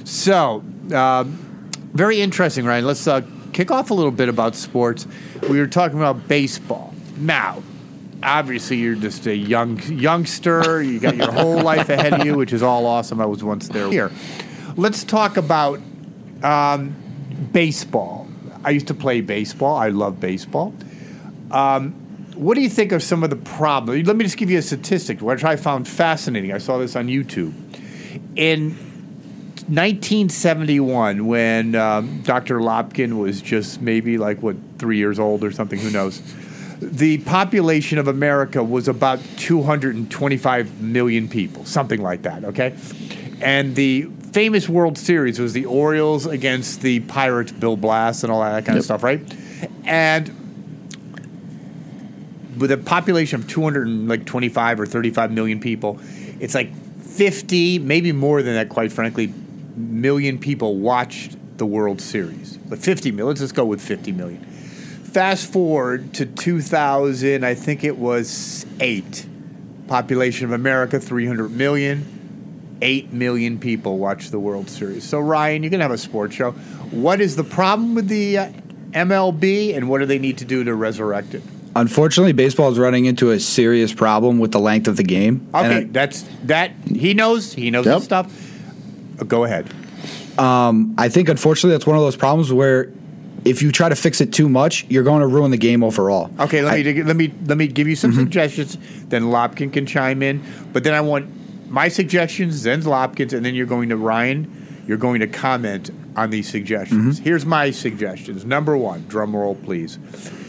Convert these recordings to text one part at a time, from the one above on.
So, very interesting, Ryan. Let's kick off a little bit about sports. We were talking about baseball. Now, obviously, you're just a youngster. You got your whole life ahead of you, which is all awesome. I was once there. Here, let's talk about baseball. I used to play baseball. I love baseball. What do you think of some of the problems? Let me just give you a statistic, which I found fascinating. I saw this on YouTube. In 1971, when Dr. Lopkin was just maybe 3 years old or something, who knows, the population of America was about 225 million people, something like that, okay? And the famous World Series was the Orioles against the Pirates, Bill Blass and all that kind of stuff, right? And with a population of 225 or 35 million people, it's 50, maybe more than that, quite frankly, million people watched the World Series. But 50 million, let's just go with 50 million. Fast forward to 2000, I think it was 8. Population of America, 300 million. 8 million people watched the World Series. So, Ryan, you're going to have a sports show. What is the problem with the MLB, and what do they need to do to resurrect it? Unfortunately, baseball is running into a serious problem with the length of the game. Okay, that he knows his stuff. Go ahead. I think, unfortunately, that's one of those problems where if you try to fix it too much, you're going to ruin the game overall. Okay, let me give you some suggestions. Then Lopkin can chime in. But then I want my suggestions, then Lopkin's, and then you're going to comment on these suggestions. Here's my suggestions. Number 1, drum roll, please.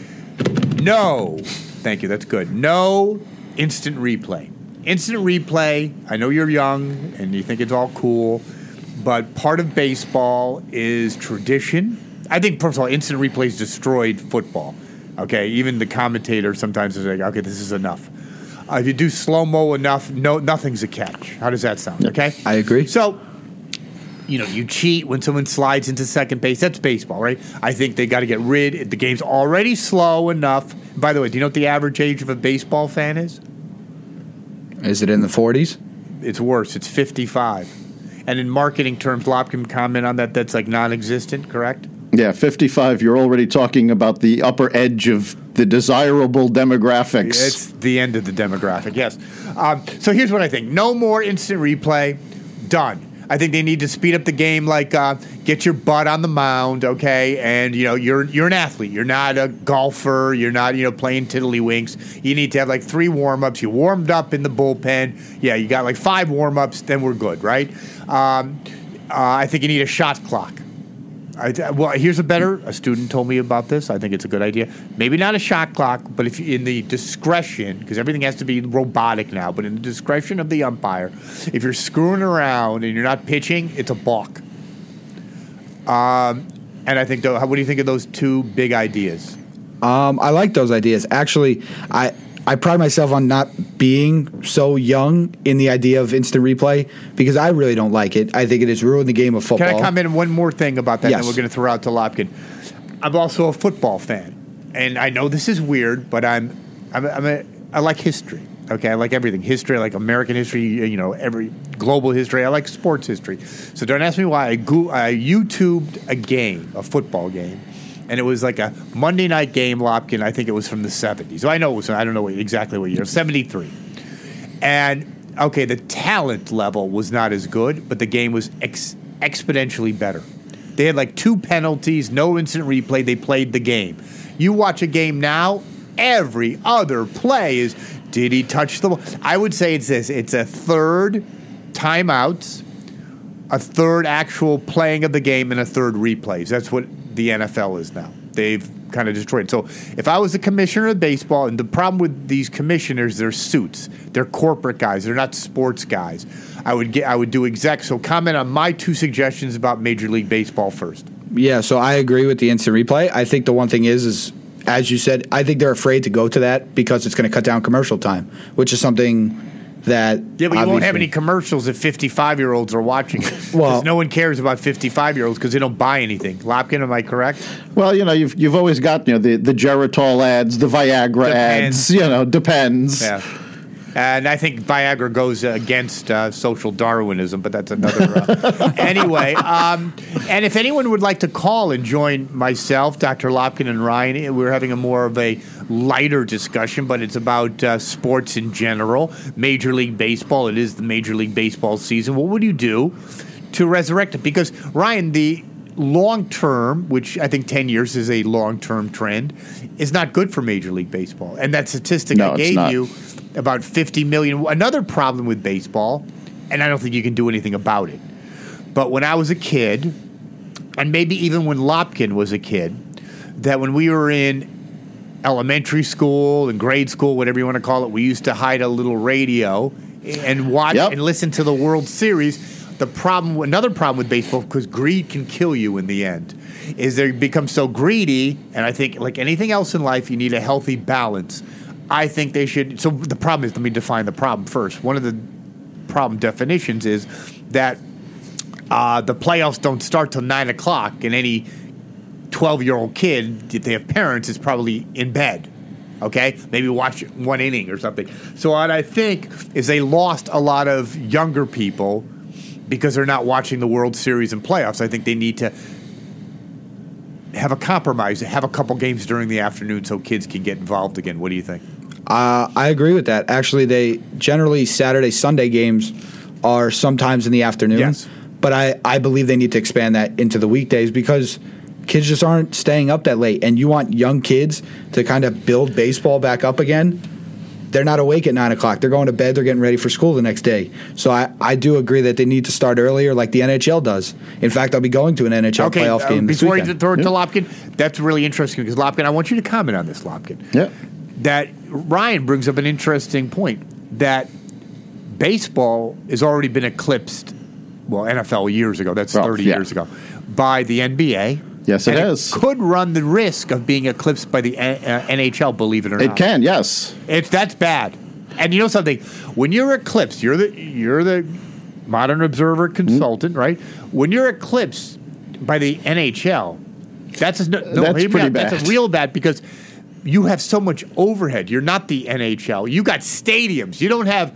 No. Thank you. That's good. No instant replay. Instant replay, I know you're young and you think it's all cool, but part of baseball is tradition. I think, first of all, instant replays destroyed football. Okay, even the commentator sometimes is like, okay, this is enough. If you do slow-mo enough, nothing's a catch. How does that sound? Okay? I agree. So, you cheat when someone slides into second base. That's baseball, right? I think they got to get rid. The game's already slow enough. By the way, do you know what the average age of a baseball fan is? Is it in the 40s? It's worse. It's 55. And in marketing terms, Lop can comment on that. That's non-existent, correct? Yeah, 55. You're already talking about the upper edge of the desirable demographics. It's the end of the demographic, yes. So here's what I think. No more instant replay. Done. I think they need to speed up the game, get your butt on the mound, okay? And, you're an athlete. You're not a golfer. You're not, playing tiddlywinks. You need to have, 3 warm-ups. You warmed up in the bullpen. Yeah, you got, 5 warm-ups, then we're good, right? I think you need a shot clock. Here's a student told me about this. I think it's a good idea. Maybe not a shot clock, but if in the discretion, because everything has to be robotic now, but in the discretion of the umpire, if you're screwing around and you're not pitching, it's a balk. And I think, what do you think of those 2 big ideas? I like those ideas. Actually, I pride myself on not being so young in the idea of instant replay because I really don't like it. I think it has ruined the game of football. Can I comment on one more thing about that? Yes. And then we're going to throw out to Lopkin. I'm also a football fan, and I know this is weird, but I like history. Okay, I like everything. History, I like American history, every global history. I like sports history. So don't ask me why. I YouTubed a football game. And it was a Monday night game, Lopkin. I think it was from the 70s. So I know it was, I don't know exactly what year, 73. And, okay, the talent level was not as good, but the game was exponentially better. They had 2 penalties, no instant replay. They played the game. You watch a game now, every other play is, did he touch the ball? I would say it's this. It's a third timeouts, a third actual playing of the game, and a third replays. That's what the NFL is now. They've kind of destroyed it. So if I was the commissioner of baseball, and the problem with these commissioners, they're suits. They're corporate guys. They're not sports guys. I would do exec. So comment on my 2 suggestions about Major League Baseball first. Yeah, so I agree with the instant replay. I think the one thing is as you said, I think they're afraid to go to that because it's going to cut down commercial time, which is something that yeah, but you won't have any commercials if 55-year-olds are watching it. Well, no one cares about 55-year-olds because they don't buy anything. Lopkin, am I correct? Well, you've always got the Geritol ads, the Viagra ads. Depends. Yeah. And I think Viagra goes against social Darwinism, but that's another. Anyway, and if anyone would like to call and join myself, Dr. Lopkin, and Ryan, we're having a more of a lighter discussion, but it's about sports in general. Major League Baseball. It is the Major League Baseball season. What would you do to resurrect it? Because, Ryan, the long term, which I think 10 years is a long-term trend, is not good for Major League Baseball. And that statistic I gave you, about 50 million. Another problem with baseball, and I don't think you can do anything about it, but when I was a kid, and maybe even when Lopkin was a kid, that when we were in elementary school and grade school, whatever you want to call it, we used to hide a little radio and watch and listen to the World Series. Another problem with baseball, because greed can kill you in the end, is they become so greedy, and I think like anything else in life, you need a healthy balance. I think they should. So the problem is, let me define the problem first. One of the problem definitions is that the playoffs don't start till 9 o'clock, and any 12-year-old kid, if they have parents, is probably in bed. Okay? Maybe watch one inning or something. So what I think is they lost a lot of younger people because they're not watching the World Series and playoffs. I think they need to have a compromise, have a couple games during the afternoon so kids can get involved again. What do you think? I agree with that. Actually, they generally Saturday, Sunday games are sometimes in the afternoon. Yes. But I believe they need to expand that into the weekdays because kids just aren't staying up that late. And you want young kids to kind of build baseball back up again. They're not awake at 9 o'clock. They're going to bed. They're getting ready for school the next day. So I do agree that they need to start earlier like the NHL does. In fact, I'll be going to an NHL playoff game this weekend. Before you throw it to Lopkin, that's really interesting because, Lopkin, I want you to comment on this, Lopkin. Yeah. That Ryan brings up an interesting point that baseball has already been eclipsed, well, NFL years ago, that's 30 years ago, by the NBA. Yes, it has. It could run the risk of being eclipsed by the NHL, believe it or not. It can, yes. That's bad. And you know something? When you're eclipsed, you're the Modern Observer consultant, right? When you're eclipsed by the NHL, that's pretty bad. That's real bad because you have so much overhead. You're not the NHL. You got stadiums. You don't have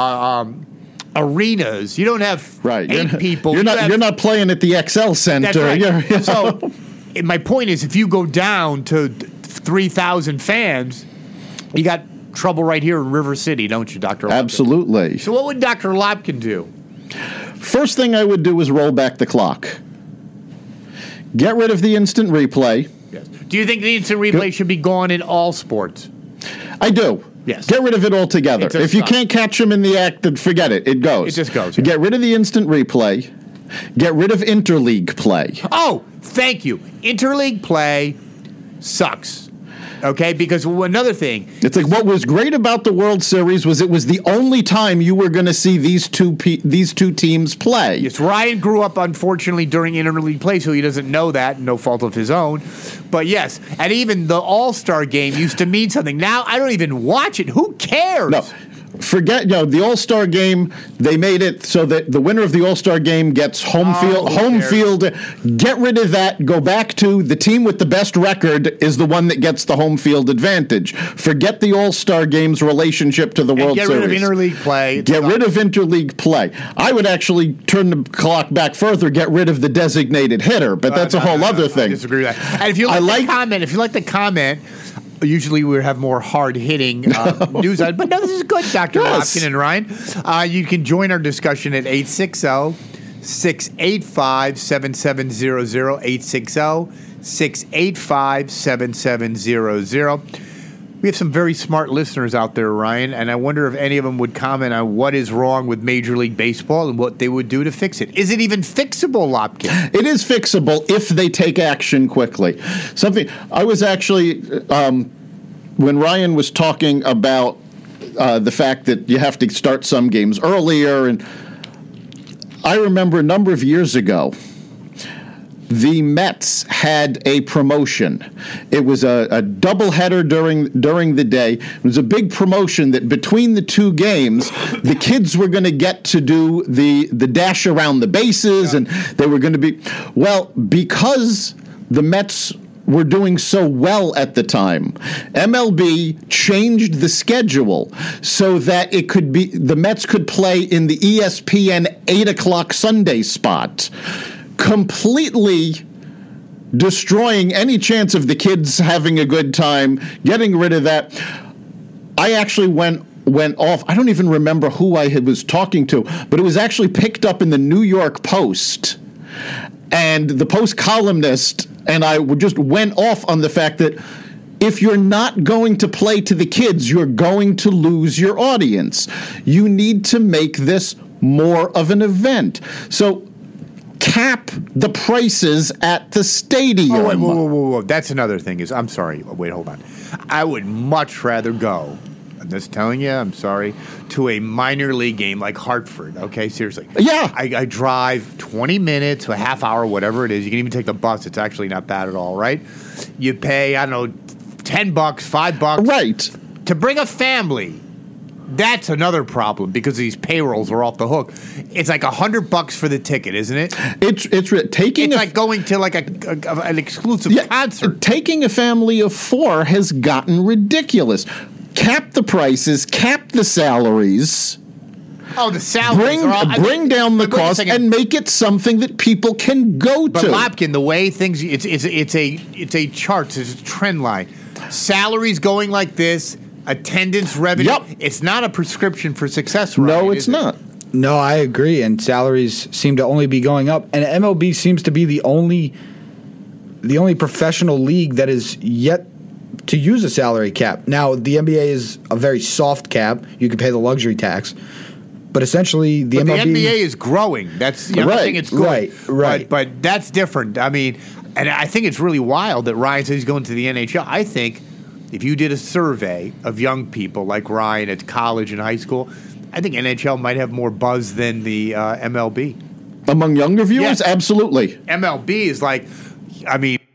arenas. You don't have eight people. You're not playing at the XL Center. That's right. So my point is, if you go down to 3,000 fans, you got trouble right here in River City, don't you, Dr. Lopkin? Absolutely. So what would Dr. Lopkin do? First thing I would do is roll back the clock. Get rid of the instant replay. Yes. Do you think the instant replay should be gone in all sports? I do. Yes. Get rid of it altogether. If you can't catch them in the act, then forget it. It goes. It just goes. Yeah. Get rid of the instant replay. Get rid of interleague play. Oh, thank you. Interleague play sucks. Okay, because another thing. It's like what was great about the World Series was it was the only time you were going to see these two teams play. Yes, Ryan grew up, unfortunately, during interleague play, so he doesn't know that, no fault of his own. But yes, and even the All-Star game used to mean something. Now I don't even watch it. Who cares? No. Forget, the All-Star game, they made it so that the winner of the All-Star game gets home field. Get rid of that. Go back to the team with the best record is the one that gets the home field advantage. Forget the All-Star game's relationship to the World Series. Get rid of interleague play. Get rid of interleague play. I would actually turn the clock back further, get rid of the designated hitter, but that's a whole other thing. I disagree with that. And if you like the comment, usually we have more hard-hitting news, but no, this is good, Dr. Lopkin and Ryan. You can join our discussion at 860-685-7700, 860-685-7700. We have some very smart listeners out there, Ryan, and I wonder if any of them would comment on what is wrong with Major League Baseball and what they would do to fix it. Is it even fixable, Lopkin? It is fixable if they take action quickly. Something I was actually, when Ryan was talking about the fact that you have to start some games earlier, and I remember a number of years ago, the Mets had a promotion. It was a doubleheader during the day. It was a big promotion that between the two games, the kids were going to get to do the dash around the bases, and they were going to be, because the Mets were doing so well at the time. MLB changed the schedule so that the Mets could play in the ESPN 8 o'clock Sunday spot, completely destroying any chance of the kids having a good time, getting rid of that. I actually went off. I don't even remember who I was talking to, but it was actually picked up in the New York Post. And the Post columnist and I just went off on the fact that if you're not going to play to the kids, you're going to lose your audience. You need to make this more of an event. So cap the prices at the stadium. Oh, wait, whoa. That's another thing. I'm sorry. Wait, hold on. I would much rather go, I'm just telling you, I'm sorry, to a minor league game like Hartford, okay? Seriously. Yeah. I drive 20 minutes, a half hour, whatever it is. You can even take the bus. It's actually not bad at all, right? You pay, I don't know, $10, $5. Right. To bring a family, that's another problem because these payrolls are off the hook. It's like $100 for the ticket, isn't it? It's like going to like an exclusive concert. Taking a family of 4 has gotten ridiculous. Cap the prices, cap the salaries. Oh, the salaries. Bring down the cost and make it something that people can go to. But Lopkin, the way things, it's a chart, it's a trend line. Salaries going like this, attendance revenue. Yep. It's not a prescription for success. Ryan, no, it's not. No, I agree. And salaries seem to only be going up. And MLB seems to be the only professional league that is yet to use a salary cap. Now, the NBA is a very soft cap. You can pay the luxury tax. But essentially, the NBA is growing. That's I'm not saying it's good. Right. But that's different. I mean, and I think it's really wild that Ryan says he's going to the NHL. I think if you did a survey of young people like Ryan at college and high school, I think NHL might have more buzz than the MLB. Among younger viewers? Yes. Absolutely. MLB is like, I mean,